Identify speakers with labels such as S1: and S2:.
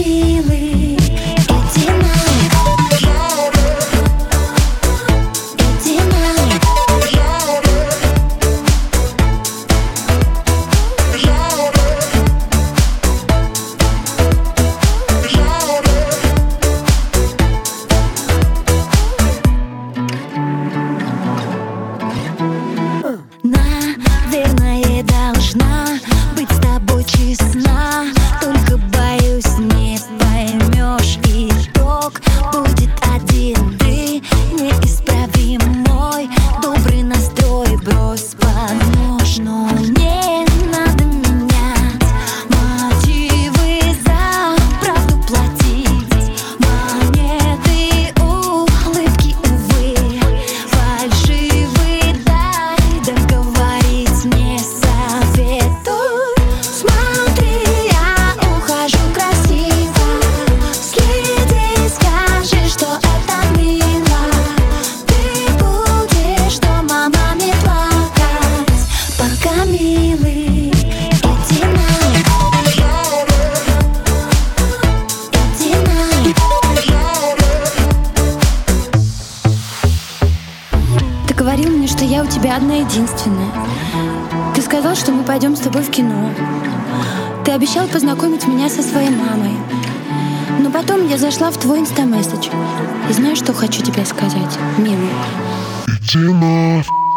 S1: милый, иди на, иди на. Наверное, должна быть с тобой честна, только боюсь, не поймешь. Итог будет один: ты неисправим мой добрый настрой. Брось под нож, но не надо менять мотивы, за правду платить. Монеты, улыбки, увы, фальшивые, дай договорить не советую. Смотри, я ухожу красиво, следи, скажи, что это мило. Ты будешь дома маме плакать, пока, милый, иди на, иди на. Ты говорил мне, что я у тебя одна единственная. Ты сказал, что мы пойдем с тобой в кино. Ты обещал познакомить меня со своей мамой. Но потом я зашла в твой инстамессидж. И знаешь, что хочу тебе сказать, милый?
S2: Иди на.